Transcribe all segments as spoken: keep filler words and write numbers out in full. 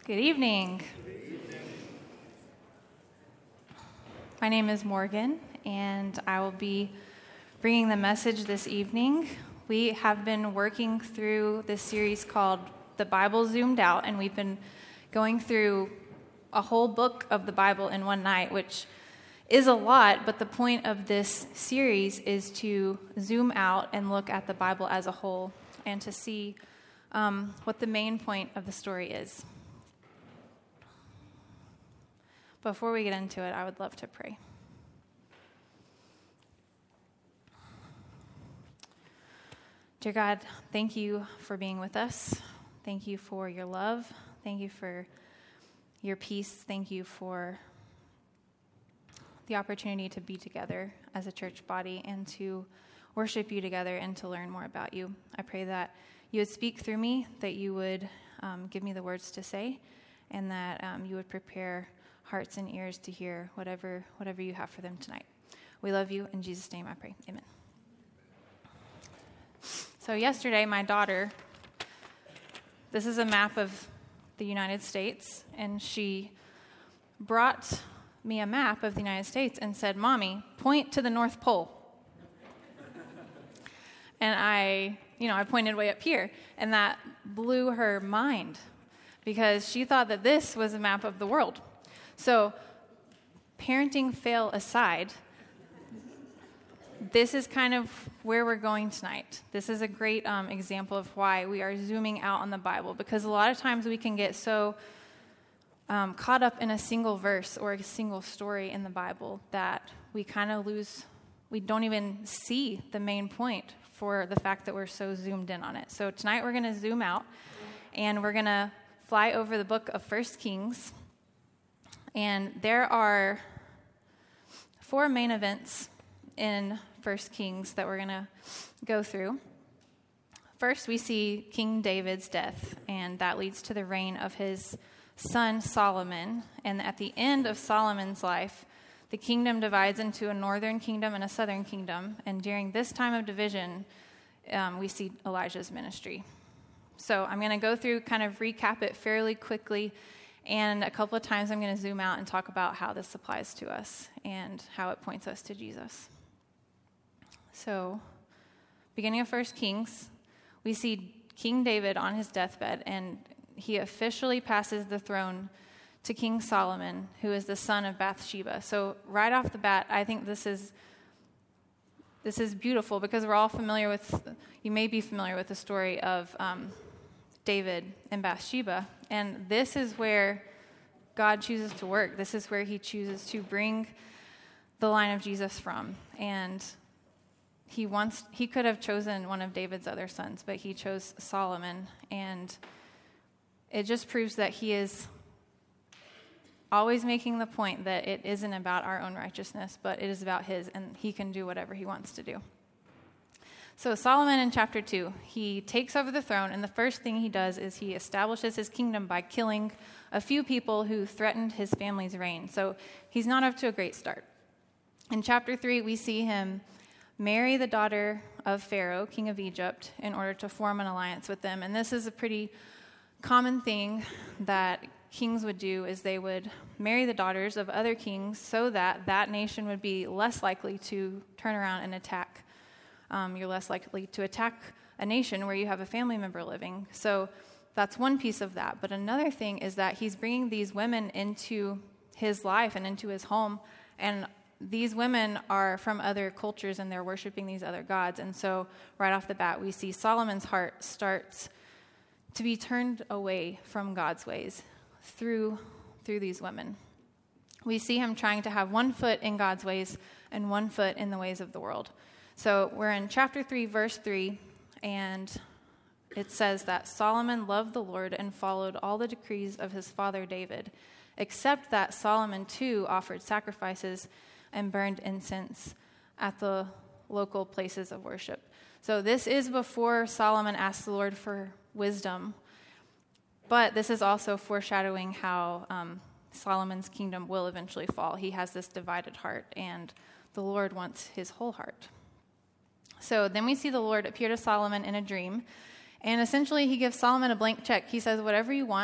Good evening. My name is Morgan, and I will be bringing the message this evening. We have been working through this series called The Bible Zoomed Out, and we've been going through a whole book of the Bible in one night, which is a lot, but the point of this series is to zoom out and look at the Bible as a whole and to see um, what the main point of the story is. Before we get into it, I would love to pray. Dear God, thank you for being with us. Thank you for your love. Thank you for your peace. Thank you for the opportunity to be together as a church body and to worship you together and to learn more about you. I pray that you would speak through me, that you would um, give me the words to say, and that um, you would prepare hearts and ears to hear whatever whatever you have for them tonight. We love you. In Jesus' name I pray. Amen. So yesterday, my daughter, this is a map of the United States, and she brought me a map of the United States and said, "Mommy, point to the North Pole." And I, you know, I pointed way up here, and that blew her mind because she thought that this was a map of the world. So, parenting fail aside, this is kind of where we're going tonight. This is a great um, example of why we are zooming out on the Bible, because a lot of times we can get so um, caught up in a single verse or a single story in the Bible that we kind of lose, we don't even see the main point for the fact that we're so zoomed in on it. So tonight we're going to zoom out, and we're going to fly over the book of First Kings. And there are four main events in First Kings that we're going to go through. First, we see King David's death, and that leads to the reign of his son Solomon. And at the end of Solomon's life, the kingdom divides into a northern kingdom and a southern kingdom. And during this time of division, um, we see Elijah's ministry. So I'm going to go through, kind of recap it fairly quickly. And a couple of times I'm going to zoom out and talk about how this applies to us and how it points us to Jesus. So, beginning of First Kings, we see King David on his deathbed, and he officially passes the throne to King Solomon, who is the son of Bathsheba. So, right off the bat, I think this is this is beautiful because we're all familiar with, you may be familiar with the story of um, David and Bathsheba. And this is where God chooses to work. This is where he chooses to bring the line of Jesus from. And he wants, he could have chosen one of David's other sons, but he chose Solomon. And it just proves that he is always making the point that it isn't about our own righteousness, but it is about his, and he can do whatever he wants to do. So Solomon in chapter two, he takes over the throne, and the first thing he does is he establishes his kingdom by killing a few people who threatened his family's reign. So he's not off to a great start. In chapter three, we see him marry the daughter of Pharaoh, king of Egypt, in order to form an alliance with them. And this is a pretty common thing that kings would do, is they would marry the daughters of other kings so that that nation would be less likely to turn around and attack. Um, you're less likely to attack a nation where you have a family member living. So that's one piece of that. But another thing is that he's bringing these women into his life and into his home. And these women are from other cultures, and they're worshiping these other gods. And so right off the bat, we see Solomon's heart starts to be turned away from God's ways through, through these women. We see him trying to have one foot in God's ways and one foot in the ways of the world. So we're in chapter three, verse three, and it says that Solomon loved the Lord and followed all the decrees of his father David, except that Solomon too offered sacrifices and burned incense at the local places of worship. So this is before Solomon asked the Lord for wisdom, but this is also foreshadowing how um, Solomon's kingdom will eventually fall. He has this divided heart, and the Lord wants his whole heart. So then we see the Lord appear to Solomon in a dream, and essentially he gives Solomon a blank check. He says, whatever you want,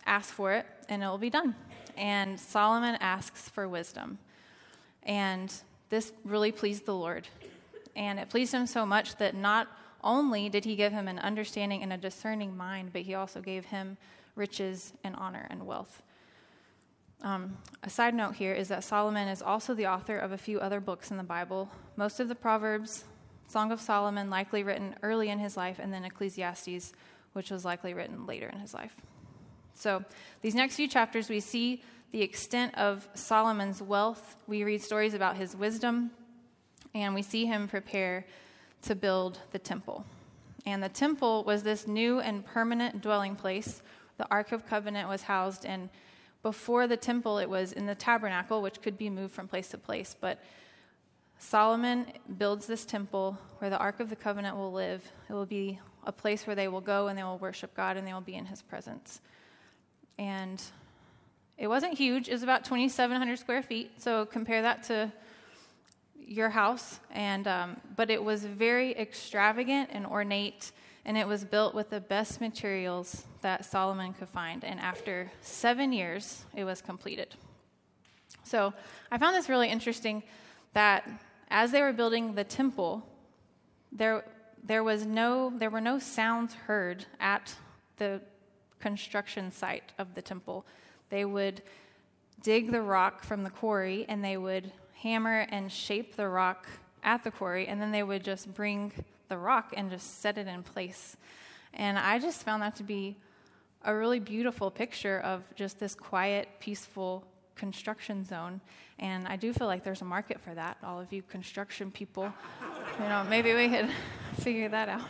ask for it, and it will be done. And Solomon asks for wisdom. And this really pleased the Lord. And it pleased him so much that not only did he give him an understanding and a discerning mind, but he also gave him riches and honor and wealth. Um, a side note here is that Solomon is also the author of a few other books in the Bible. Most of the Proverbs, Song of Solomon, likely written early in his life, and then Ecclesiastes, which was likely written later in his life. So these next few chapters, we see the extent of Solomon's wealth. We read stories about his wisdom, and we see him prepare to build the temple. And the temple was this new and permanent dwelling place. The Ark of Covenant was housed, and before the temple, it was in the tabernacle, which could be moved from place to place. But Solomon builds this temple where the Ark of the Covenant will live. It will be a place where they will go and they will worship God and they will be in his presence. And it wasn't huge. It was about twenty-seven hundred square feet. So compare that to your house. And um, but it was very extravagant and ornate, and it was built with the best materials that Solomon could find. And after seven years, it was completed. So I found this really interesting that as they were building the temple, there there was no there were no sounds heard at the construction site of the temple. They would dig the rock from the quarry, and they would hammer and shape the rock at the quarry, and then they would just bring the rock and just set it in place. And I just found that to be a really beautiful picture of just this quiet, peaceful construction zone. And I do feel like there's a market for that. All of you construction people, you know, maybe we could figure that out.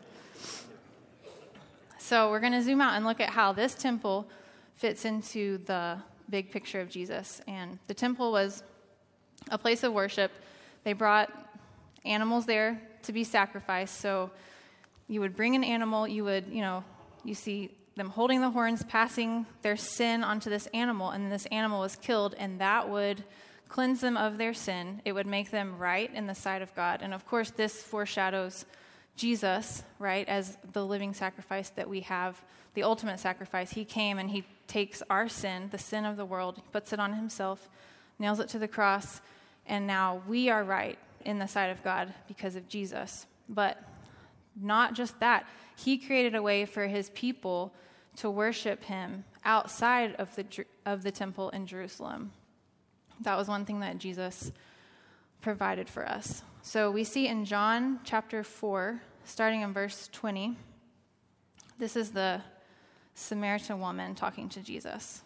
So we're going to zoom out and look at how this temple fits into the big picture of Jesus. And the temple was a place of worship. They brought animals there to be sacrificed. So you would bring an animal, you would, you know, you see them holding the horns, passing their sin onto this animal, and this animal was killed, and that would cleanse them of their sin. It would make them right in the sight of God. And of course, this foreshadows Jesus, right, as the living sacrifice that we have, the ultimate sacrifice. He came and he takes our sin, the sin of the world, puts it on himself, nails it to the cross, and now we are right in the sight of God because of Jesus. But not just that. He created a way for his people to worship him outside of the of the temple in Jerusalem. That was one thing that Jesus provided for us. So we see in John chapter four, starting in verse twenty, this is the Samaritan woman talking to Jesus.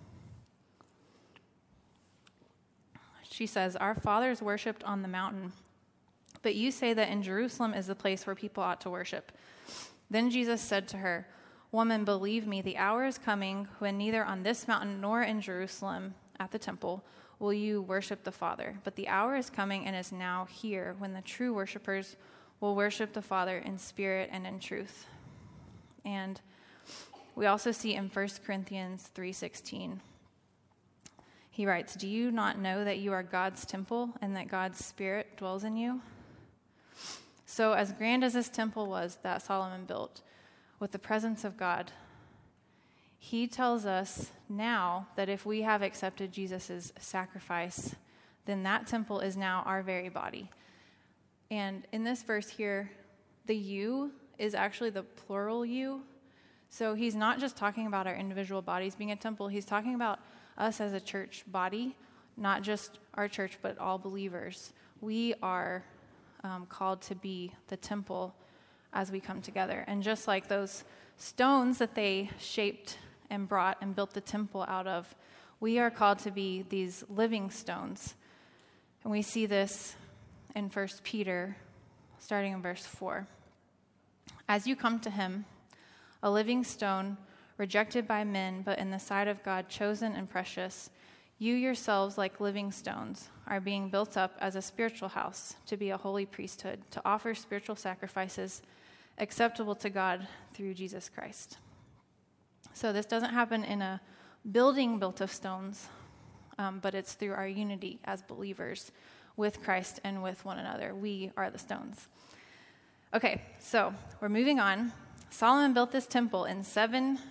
She says, "Our fathers worshipped on the mountain, but you say that in Jerusalem is the place where people ought to worship." Then Jesus said to her, "Woman, believe me, the hour is coming when neither on this mountain nor in Jerusalem at the temple will you worship the Father. But the hour is coming and is now here when the true worshipers will worship the Father in spirit and in truth." And we also see in First Corinthians three sixteen, he writes, "Do you not know that you are God's temple and that God's Spirit dwells in you?" So as grand as this temple was that Solomon built with the presence of God, he tells us now that if we have accepted Jesus' sacrifice, then that temple is now our very body. And in this verse here, the you is actually the plural you. So he's not just talking about our individual bodies being a temple. He's talking about us as a church body, not just our church, but all believers. We are um, called to be the temple as we come together. And just like those stones that they shaped and brought and built the temple out of, we are called to be these living stones. And we see this in First Peter, starting in verse four. "As you come to him, a living stone, rejected by men, but in the sight of God chosen and precious, you yourselves, like living stones, are being built up as a spiritual house to be a holy priesthood, to offer spiritual sacrifices acceptable to God through Jesus Christ." So this doesn't happen in a building built of stones, um, but it's through our unity as believers with Christ and with one another. We are the stones. Okay, so we're moving on. Solomon built this temple in seven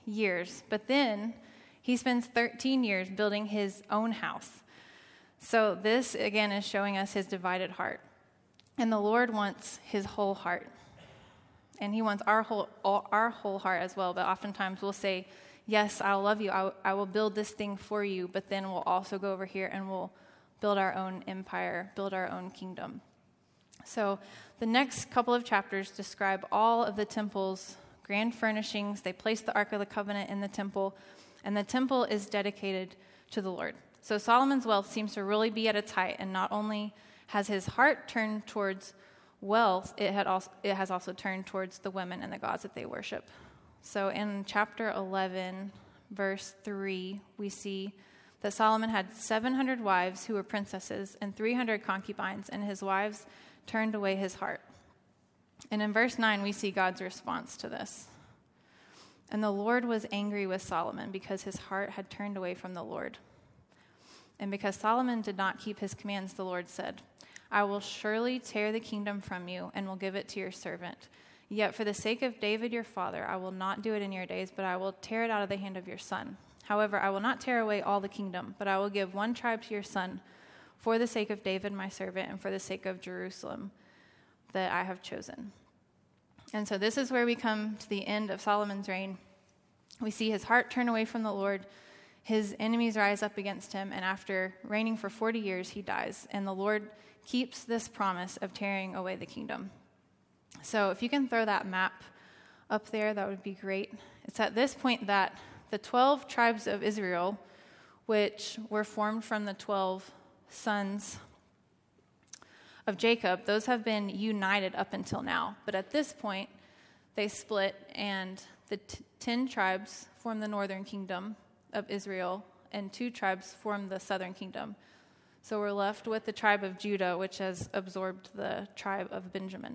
years. But then he spends thirteen years building his own house. So this, again, is showing us his divided heart. And the Lord wants his whole heart. And he wants our whole our whole heart as well. But oftentimes we'll say, yes, I'll love you. I, I will build this thing for you. But then we'll also go over here and we'll build our own empire, build our own kingdom. So the next couple of chapters describe all of the temple's grand furnishings. They place the Ark of the Covenant in the temple, and the temple is dedicated to the Lord. So Solomon's wealth seems to really be at its height, and not only has his heart turned towards wealth, it had also it has also turned towards the women and the gods that they worship. So in chapter eleven, verse three, we see that Solomon had seven hundred wives who were princesses and three hundred concubines, and his wives turned away his heart. And in verse nine, we see God's response to this. And the Lord was angry with Solomon because his heart had turned away from the Lord. And because Solomon did not keep his commands, the Lord said, I will surely tear the kingdom from you and will give it to your servant. Yet for the sake of David your father, I will not do it in your days, but I will tear it out of the hand of your son. However, I will not tear away all the kingdom, but I will give one tribe to your son for the sake of David my servant and for the sake of Jerusalem that I have chosen. And so this is where we come to the end of Solomon's reign. We see his heart turn away from the Lord. His enemies rise up against him, and after reigning for forty years, he dies. And the Lord keeps this promise of tearing away the kingdom. So if you can throw that map up there, that would be great. It's at this point that the twelve tribes of Israel, which were formed from the twelve sons of Jacob, those have been united up until now. But at this point, they split, and the t- ten tribes form the northern kingdom of Israel, and two tribes form the southern kingdom. So we're left with the tribe of Judah, which has absorbed the tribe of Benjamin.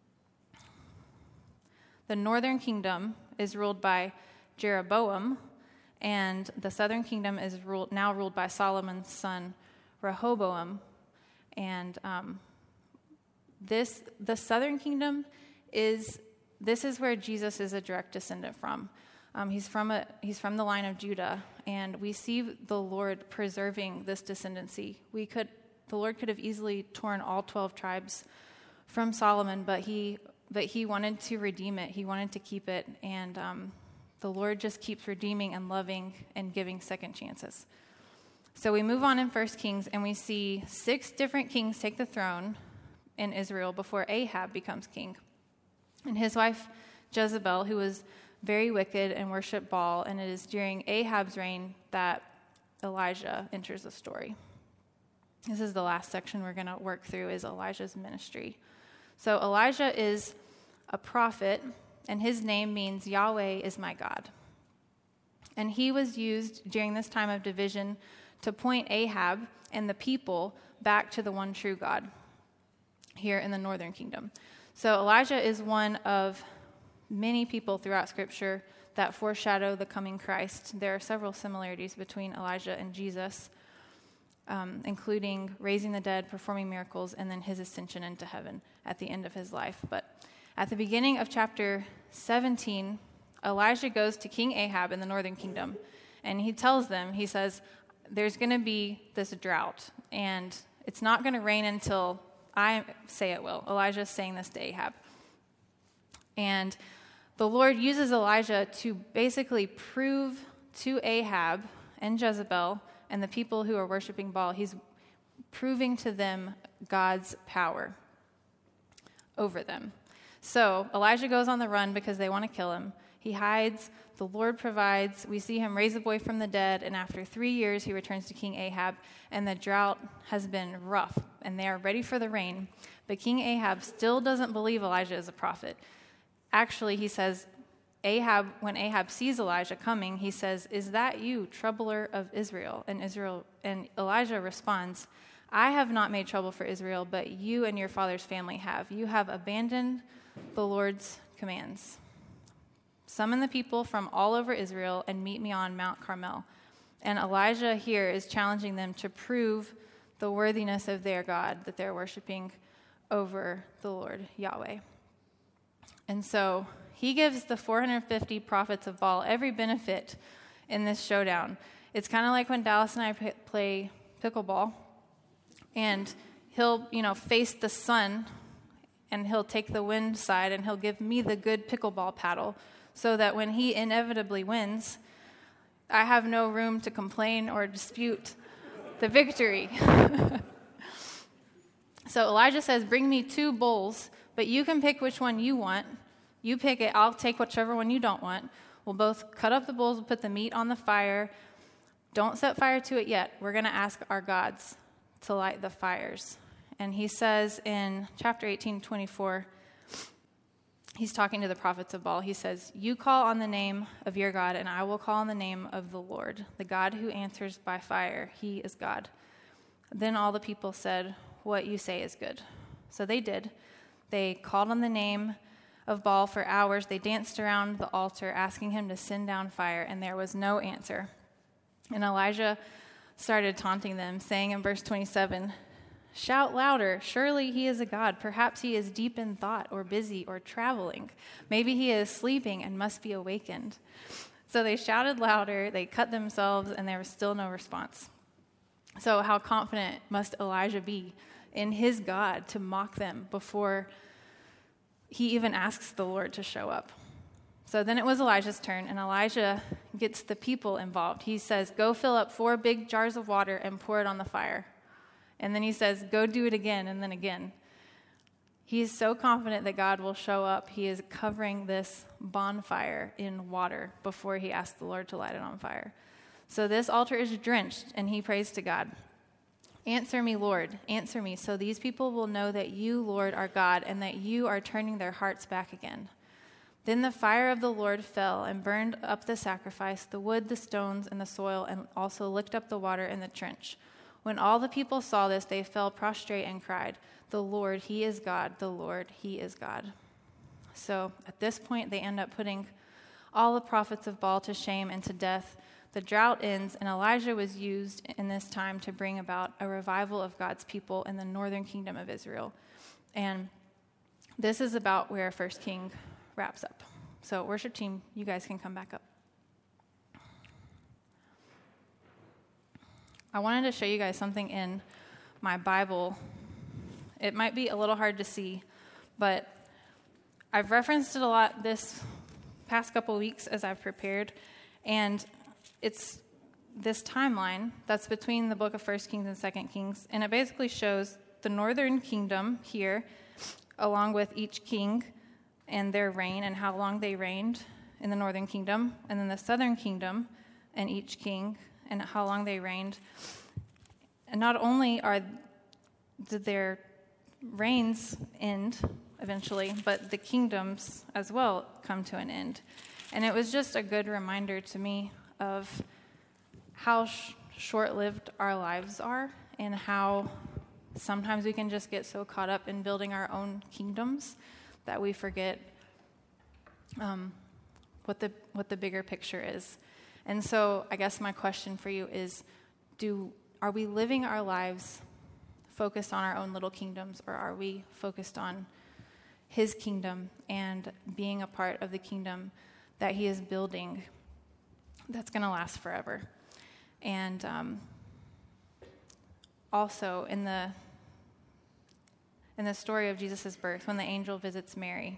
The northern kingdom is ruled by Jeroboam, and the southern kingdom is ruled, now ruled by Solomon's son, Rehoboam. And um, this, the southern kingdom is, this is where Jesus is a direct descendant from. Um, he's from a, he's from the line of Judah, and we see the Lord preserving this descendancy. We could, the Lord could have easily torn all twelve tribes from Solomon, but he, but he wanted to redeem it. He wanted to keep it, and um, the Lord just keeps redeeming and loving and giving second chances. So we move on in First Kings, and we see six different kings take the throne in Israel before Ahab becomes king. And his wife Jezebel, who was very wicked and worshiped Baal, and it is during Ahab's reign that Elijah enters the story. This is the last section we're going to work through, is Elijah's ministry. So Elijah is a prophet, and his name means Yahweh is my God. And he was used during this time of division to point Ahab and the people back to the one true God here in the northern kingdom. So Elijah is one of many people throughout Scripture that foreshadow the coming Christ. There are several similarities between Elijah and Jesus, um, including raising the dead, performing miracles, and then his ascension into heaven at the end of his life. But at the beginning of chapter seventeen, Elijah goes to King Ahab in the northern kingdom, and he tells them, he says, there's going to be this drought, and it's not going to rain until I say it will. Elijah is saying this to Ahab. And the Lord uses Elijah to basically prove to Ahab and Jezebel and the people who are worshiping Baal, he's proving to them God's power over them. So Elijah goes on the run because they want to kill him. He hides. The Lord provides. We see him raise a boy from the dead, and after three years, he returns to King Ahab, and the drought has been rough, and they are ready for the rain. But King Ahab still doesn't believe Elijah is a prophet. Actually, he says, Ahab, when Ahab sees Elijah coming, he says, "Is that you, troubler of Israel?" And Israel and Elijah responds, "I have not made trouble for Israel, but you and your father's family have. You have abandoned the Lord's commands. Summon the people from all over Israel and meet me on Mount Carmel." And Elijah here is challenging them to prove the worthiness of their God that they're worshiping over the Lord Yahweh. And so He gives the four hundred fifty prophets of Baal every benefit in this showdown. It's kind of like when Dallas and I p- play pickleball, and he'll, you know, face the sun, and he'll take the wind side, and he'll give me the good pickleball paddle, so that when he inevitably wins, I have no room to complain or dispute the victory. So Elijah says, bring me two bulls, but you can pick which one you want. You pick it, I'll take whichever one you don't want. We'll both cut up the bulls, we'll put the meat on the fire. Don't set fire to it yet. We're going to ask our gods to light the fires. And he says in chapter eighteen, twenty-four, he's talking to the prophets of Baal. He says, you call on the name of your God, and I will call on the name of the Lord, the God who answers by fire. He is God. Then all the people said, what you say is good. So they did. They called on the name of Baal for hours. They danced around the altar, asking him to send down fire, and there was no answer. And Elijah started taunting them, saying in verse twenty-seven, shout louder, surely he is a god. Perhaps he is deep in thought or busy or traveling. Maybe he is sleeping and must be awakened. So they shouted louder, they cut themselves, and there was still no response. So how confident must Elijah be in his God to mock them before he even asks the Lord to show up? So then it was Elijah's turn, and Elijah gets the people involved. He says, go fill up four big jars of water and pour it on the fire. And then he says, go do it again, and then again. He is so confident that God will show up. He is covering this bonfire in water before he asks the Lord to light it on fire. So this altar is drenched, and he prays to God. Answer me, Lord, answer me, so these people will know that you, Lord, are God, and that you are turning their hearts back again. Then the fire of the Lord fell and burned up the sacrifice, the wood, the stones, and the soil, and also licked up the water in the trench. When all the people saw this, they fell prostrate and cried, the Lord, he is God, the Lord, he is God. So at this point, they end up putting all the prophets of Baal to shame and to death. The drought ends, and Elijah was used in this time to bring about a revival of God's people in the northern kingdom of Israel. And this is about where First King wraps up. So worship team, you guys can come back up. I wanted to show you guys something in my Bible. It might be a little hard to see, but I've referenced it a lot this past couple weeks as I've prepared, and it's this timeline that's between the book of First Kings and Second Kings, and it basically shows the northern kingdom here, along with each king and their reign and how long they reigned in the northern kingdom, and then the southern kingdom and each king and how long they reigned. And not only are did their reigns end eventually, but the kingdoms as well come to an end. And it was just a good reminder to me of how sh- short-lived our lives are, and how sometimes we can just get so caught up in building our own kingdoms that we forget um, what the what the bigger picture is. And so I guess my question for you is, do are we living our lives focused on our own little kingdoms, or are we focused on his kingdom and being a part of the kingdom that he is building that's going to last forever? And um, also in the in the story of Jesus' birth, when the angel visits Mary,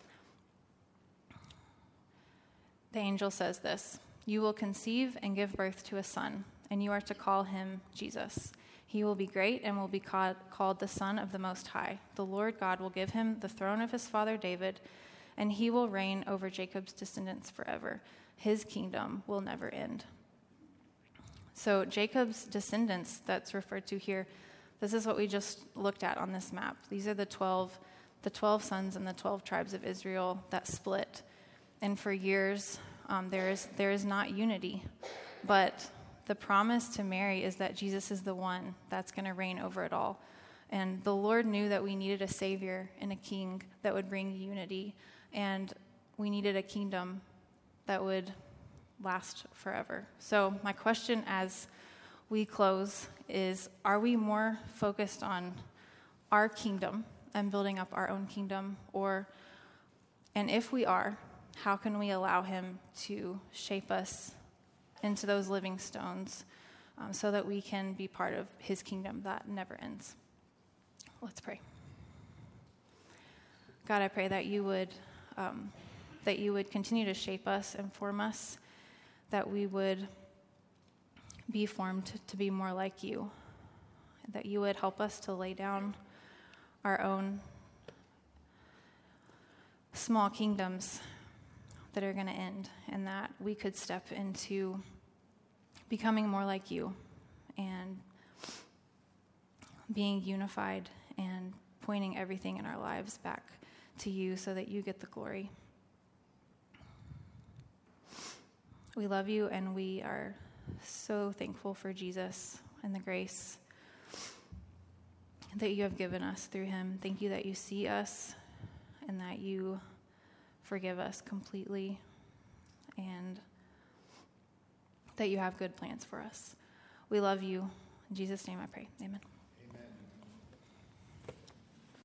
the angel says this: you will conceive and give birth to a son, and you are to call him Jesus. He will be great and will be called, called the Son of the Most High. The Lord God will give him the throne of his father David, and he will reign over Jacob's descendants forever. His kingdom will never end. So Jacob's descendants that's referred to here, this is what we just looked at on this map. These are the twelve, the twelve sons and the twelve tribes of Israel that split. And for years, um, there is there is not unity. But the promise to Mary is that Jesus is the one that's going to reign over it all. And the Lord knew that we needed a Savior and a King that would bring unity. And we needed a kingdom that would last forever. So my question as we close is, are we more focused on our kingdom and building up our own kingdom? Or, and if we are, how can we allow him to shape us into those living stones um, so that we can be part of his kingdom that never ends. Let's pray. God, I pray that you would um, that you would continue to shape us and form us, that we would be formed to, to be more like you, that you would help us to lay down our own small kingdoms that are going to end, and that we could step into becoming more like you and being unified and pointing everything in our lives back to you so that you get the glory. We love you, and we are so thankful for Jesus and the grace that you have given us through him. Thank you that you see us and that you forgive us completely and that you have good plans for us. We love you. In Jesus' name I pray. Amen.